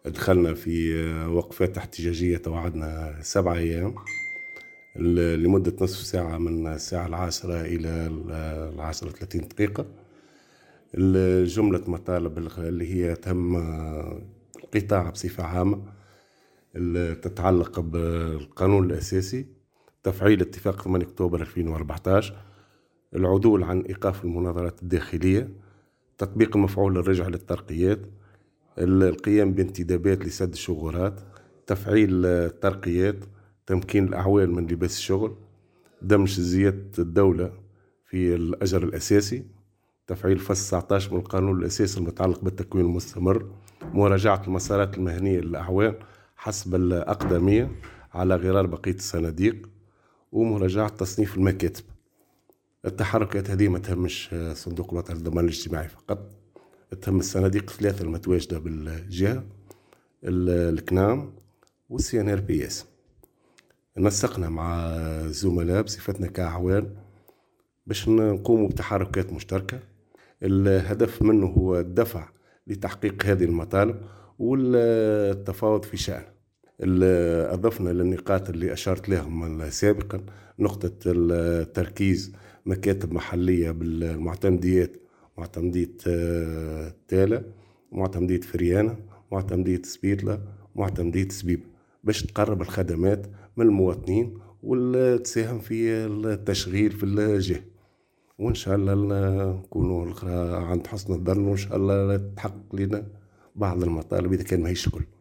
دخلنا في وقفات احتجاجية توعدنا 7 أيام لمدة نصف ساعة، من الساعة 10 إلى 10:30. جملة مطالب اللي هي تهم القطاع بصفة عامة، اللي تتعلق بالقانون الأساسي، تفعيل اتفاق 8 أكتوبر 2014، العدول عن إيقاف المناظرات الداخلية، تطبيق مفعول الرجع للترقيات، القيام بانتدابات لسد الشغورات، تفعيل الترقيات، تمكين الأعوان من لباس الشغل، دمج زيادة الدولة في الأجر الأساسي، تفعيل فصل 19 من القانون الأساسي المتعلق بالتكوين المستمر، مراجعة المسارات المهنية للأعوان حسب الأقدمية على غرار بقية الصناديق، ومراجعة تصنيف المكاتب. التحركات هذه ما تهمش صندوق الوطني للضمان الاجتماعي فقط، تهم الصناديق 3 المتواجدة بالجهة، الكنام والسي ان ار بي اس. نسقنا مع الزملاء بصفتنا كأعوان باش نقوموا بتحركات مشتركة. الهدف منه هو الدفع لتحقيق هذه المطالب والتفاوض في شأن. أضفنا للنقاط اللي أشرت لهم سابقا نقطة التركيز مكاتب محلية بالمعتمديات، معتمدية تالة، معتمدية فريانة، معتمدية سبيطلة، معتمدية سبيب، باش تقرب الخدمات من المواطنين وتساهم في التشغيل في الجهة. وإن شاء الله نكونوا عند حسن الظن، وإن شاء الله تحقق لنا بعض المطالب إذا كان ما هيش كل.